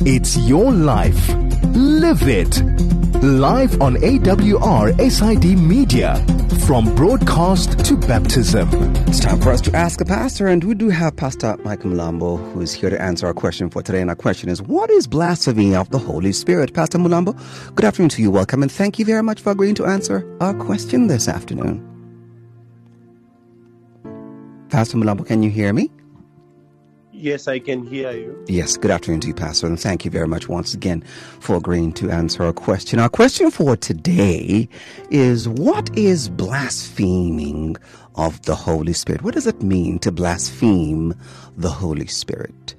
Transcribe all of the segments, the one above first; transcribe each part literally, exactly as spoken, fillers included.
It's your life. Live it. Live on A W R S I D Media. From broadcast to baptism. It's time for us to ask a pastor, and we do have Pastor Michael Mulambo, who is here to answer our question for today. And our question is, what is blasphemy of the Holy Spirit? Pastor Mulambo, good afternoon to you. Welcome, and thank you very much for agreeing to answer our question this afternoon. Pastor Mulambo, can you hear me? Yes, I can hear you. Yes, good afternoon to you, Pastor, and thank you very much once again for agreeing to answer our question. Our question for today is, what is blaspheming of the Holy Spirit? What does it mean to blaspheme the Holy Spirit?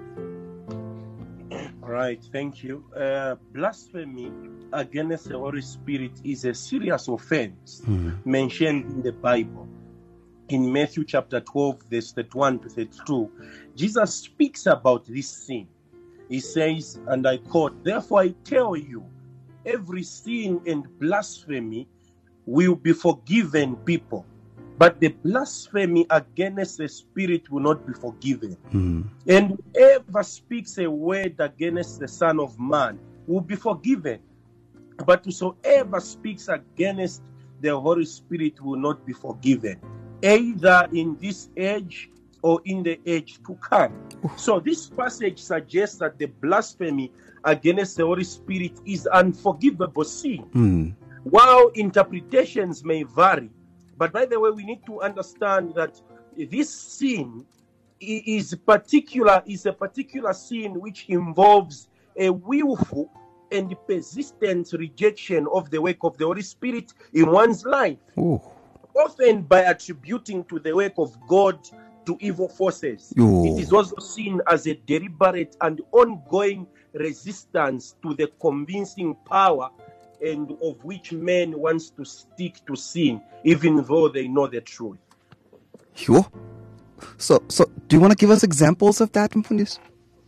All right, thank you. Uh, blasphemy against the Holy Spirit is a serious offense mm. mentioned in the Bible. In Matthew chapter twelve, verse thirty-one to thirty-two, Jesus speaks about this sin. He says, and I quote, "Therefore I tell you, every sin and blasphemy will be forgiven people, but the blasphemy against the Spirit will not be forgiven. Mm. And whoever speaks a word against the Son of Man will be forgiven, but whosoever speaks against the Holy Spirit will not be forgiven, either in this age or in the age to come." So this passage suggests that the blasphemy against the Holy Spirit is unforgivable sin. Mm. While interpretations may vary, but by the way, we need to understand that this sin is particular is a particular sin which involves a willful and persistent rejection of the work of the Holy Spirit in one's life. Ooh. Often by attributing to the work of God to evil forces. Ooh. It is also seen as a deliberate and ongoing resistance to the convincing power and of which man wants to stick to sin, even though they know the truth. Sure. So, so do you want to give us examples of that, Mfundisi?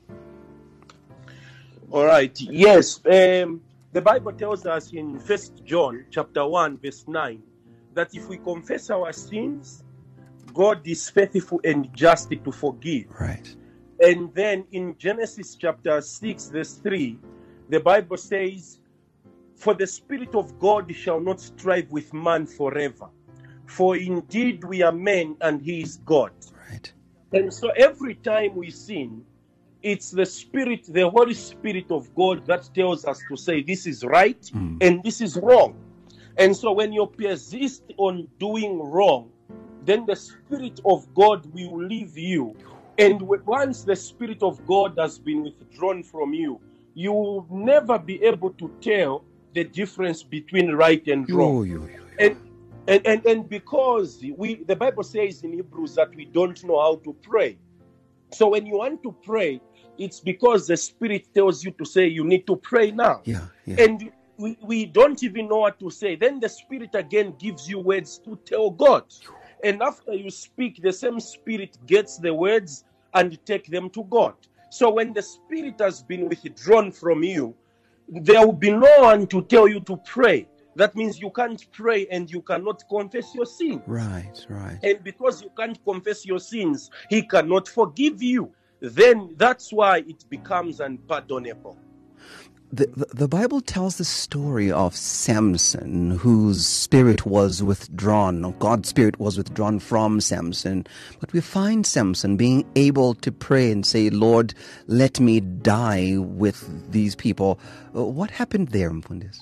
All right. Yes. Um, the Bible tells us in First John chapter one, verse nine, that if we confess our sins, God is faithful and just to forgive. Right. And then in Genesis chapter six, verse three, the Bible says, "For the Spirit of God shall not strive with man forever. For indeed we are men and he is God." Right. And so every time we sin, it's the Spirit, the Holy Spirit of God that tells us to say this is right mm. and this is wrong. And so when you persist on doing wrong, then the Spirit of God will leave you. And once the Spirit of God has been withdrawn from you, you will never be able to tell the difference between right and wrong. Yo, yo, yo, yo. And, and, and, and because we, the Bible says in Hebrews that we don't know how to pray. So when you want to pray, it's because the Spirit tells you to say you need to pray now. Yeah, yeah. And We, we don't even know what to say. Then the Spirit again gives you words to tell God. And after you speak, the same Spirit gets the words and take them to God. So when the Spirit has been withdrawn from you, there will be no one to tell you to pray. That means you can't pray and you cannot confess your sin. Right, right. And because you can't confess your sins, He cannot forgive you. Then that's why it becomes unpardonable. The, the the Bible tells the story of Samson, whose spirit was withdrawn, or God's spirit was withdrawn from Samson. But we find Samson being able to pray and say, "Lord, let me die with these people." Uh, what happened there, Mfundisi?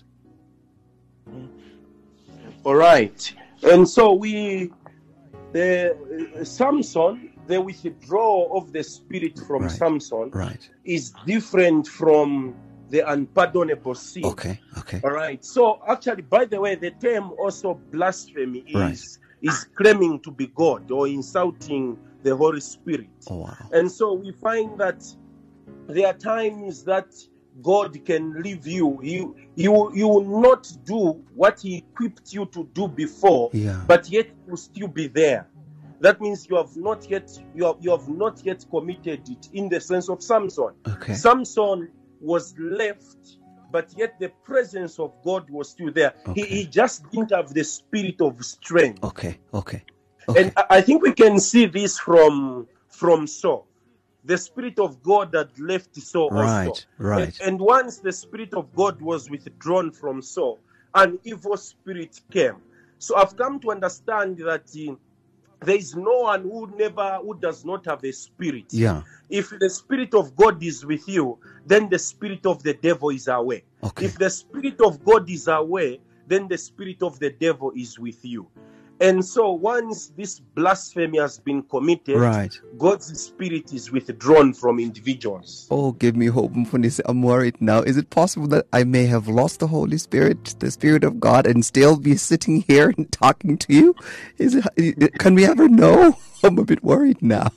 All right. And so we, the uh, Samson, the withdrawal of the spirit from right. Samson right. is different from the unpardonable sin. Okay, okay. All right. So actually, by the way, the term also blasphemy is right. is claiming to be God or insulting the Holy Spirit. Oh, wow. And so we find that there are times that God can leave you. You you you will not do what He equipped you to do before, yeah. but yet you will still be there. That means you have not yet you have, you have not yet committed it in the sense of Samson. Okay. Samson was left, but yet the presence of God was still there. Okay. He, he just didn't have the spirit of strength. Okay, okay, okay. And I, I think we can see this from from Saul. the Spirit of God had left Saul Right, also. right. And, and once the Spirit of God was withdrawn from Saul, an evil spirit came. So I've come to understand that uh, there is no one who never, who does not have a spirit. Yeah. If the Spirit of God is with you, then the spirit of the devil is away. Okay. If the Spirit of God is away, then the spirit of the devil is with you. And so once this blasphemy has been committed, Right. God's Spirit is withdrawn from individuals. Oh, give me hope, Mfundisi. I'm worried now. Is it possible that I may have lost the Holy Spirit, the Spirit of God, and still be sitting here and talking to you? Is it? Can we ever know? I'm a bit worried now.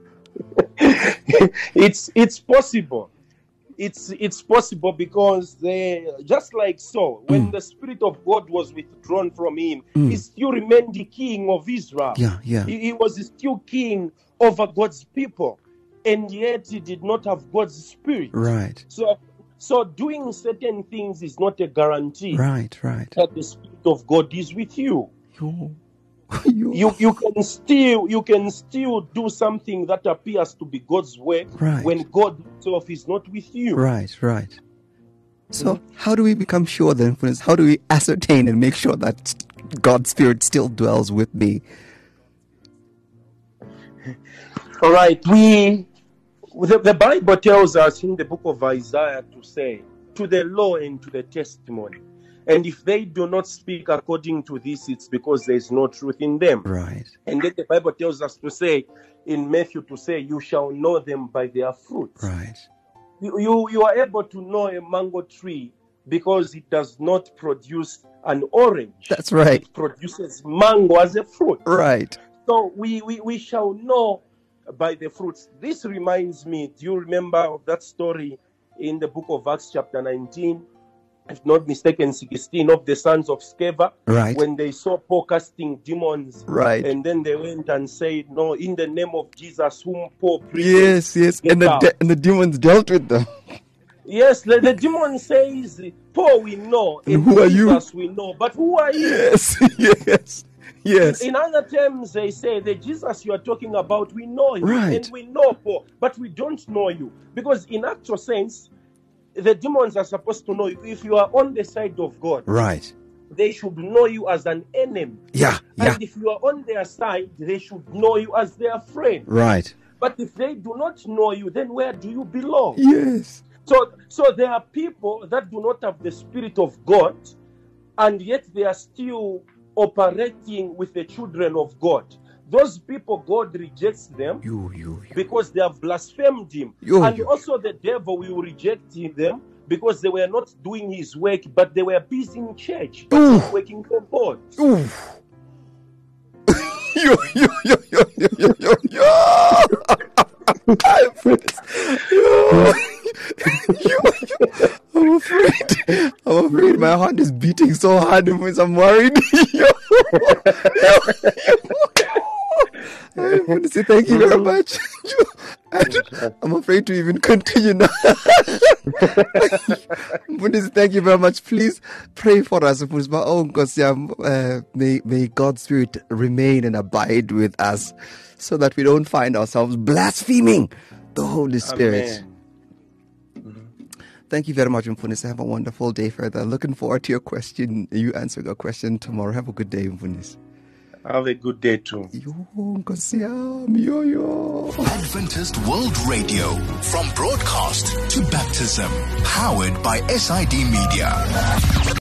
it's it's possible. It's it's possible because they, just like Saul, when Mm. the Spirit of God was withdrawn from him, Mm. he still remained the king of Israel. Yeah, yeah. He, he was still king over God's people, and yet he did not have God's Spirit. Right, So, so doing certain things is not a guarantee right, right. that the Spirit of God is with you. You, you, You you can still you can still do something that appears to be God's work Right. when God Himself is not with you. Right, right. So, how do we become sure then, for instance, how do we ascertain and make sure that God's Spirit still dwells with me? All right, we the, the Bible tells us in the book of Isaiah to say, to the law and to the testimony. And if they do not speak according to this, it's because there is no truth in them. Right, And then the Bible tells us to say in Matthew to say, you shall know them by their fruits. right. You, you, you are able to know a mango tree because it does not produce an orange. That's right. It produces mango as a fruit. Right. So we, we, we shall know by the fruits. This reminds me, do you remember of that story in the book of Acts chapter nineteen? If not mistaken, sixteen, of the sons of Sceva, Right. when they saw Paul casting demons, Right. and then they went and said, no, in the name of Jesus, whom Paul preached. Yes, yes. Get And the, out. de- and the demons dealt with them. Yes, the, the demon says, Paul we know, And who are you? Jesus we know, but who are you? Yes, yes, yes. In other terms, they say, the Jesus you are talking about, we know him, Right. and we know Paul, but we don't know you. Because in actual sense, the demons are supposed to know you. If you are on the side of God, Right. they should know you as an enemy. Yeah, yeah. And if you are on their side, they should know you as their friend. Right. But if they do not know you, then where do you belong? Yes. So, so there are people that do not have the Spirit of God, and yet they are still operating with the children of God. Those people, God rejects them You, you, you. because they have blasphemed Him. Yo, and yo. also the devil will reject them because they were not doing his work, but they were busy in church, but Ooh. not working for God. Ooh. yo, yo, yo, yo, yo, yo, yo, yo. I'm afraid. Yo. yo, yo. I'm afraid. I'm afraid my heart is beating so hard because I'm worried. yo. Yo, yo. I want to say thank you very much. I'm afraid to even continue now. Thank you very much. Please pray for us. Oh, uh, may, may God's Spirit remain and abide with us so that we don't find ourselves blaspheming the Holy Spirit. Amen. Thank you very much, Mfundisi. Have a wonderful day further. Looking forward to your question, you answering a question tomorrow. Have a good day, Mfundisi. Have a good day too. Yo, Nkosi yami, yo, yo. Adventist World Radio, from broadcast to baptism, powered by S I D Media.